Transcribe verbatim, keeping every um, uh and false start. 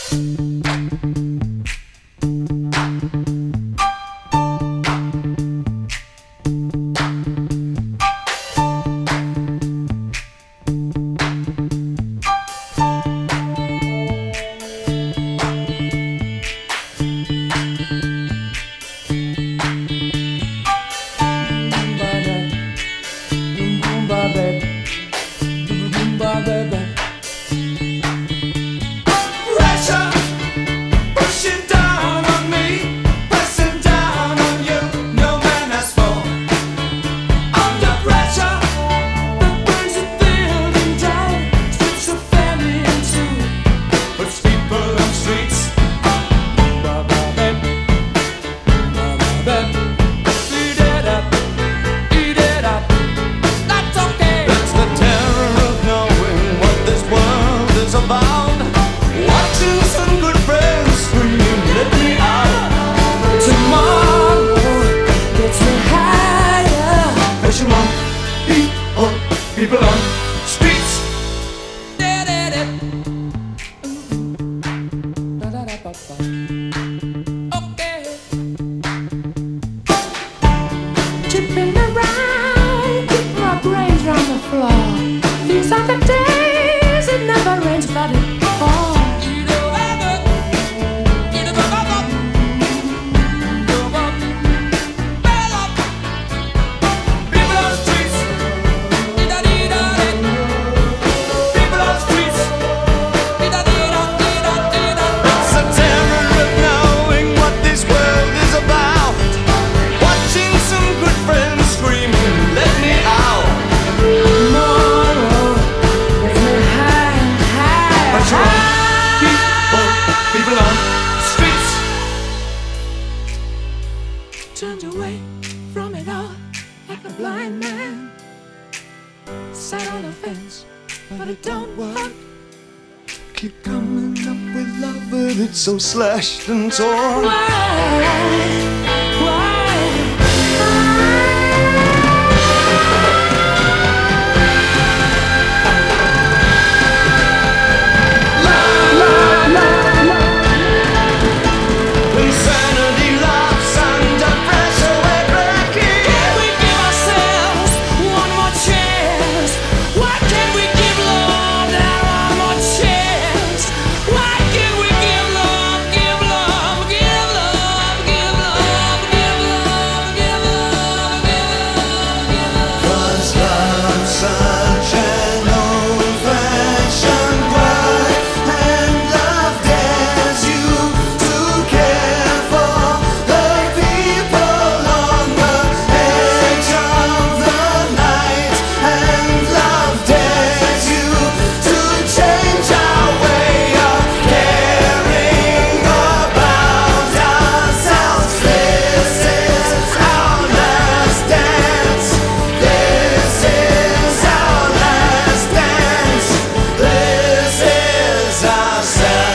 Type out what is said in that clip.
People on streets. Okay. Tipping around, keep my brains round the floor. These are the days it never rains, but it falls. Turned away from it all like a blind man. Sat on the fence, but it don't work. Keep coming up with love, but it's so slashed and torn. Why? This is our sound.